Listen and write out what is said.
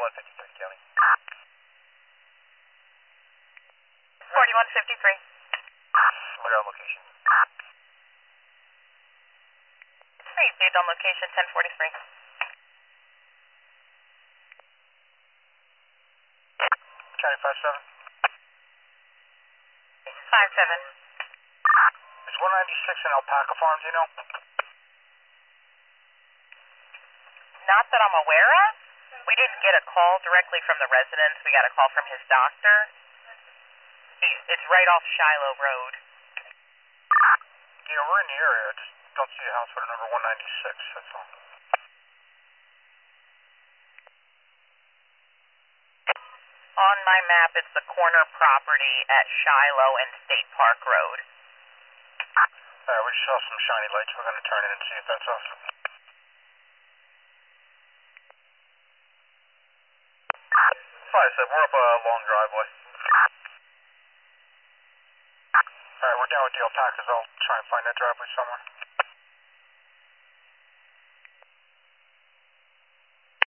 4153, Kelly. 4153. What our location? Received on location 1043. County 57. 57. Is 196 in Alpaca Farms, you know? Not that I'm aware of. We didn't get a call directly from the residents. We got a call from his doctor. It's right off Shiloh Road. Yeah, we're in the area. I just don't see a house with a number 196, that's all. On my map, it's the corner property at Shiloh and State Park Road. Alright, we just saw some shiny lights. We're going to turn in and see if that's us. 57, we're up a long driveway. Alright, we're down with the Alpacas. I'll try and find that driveway somewhere.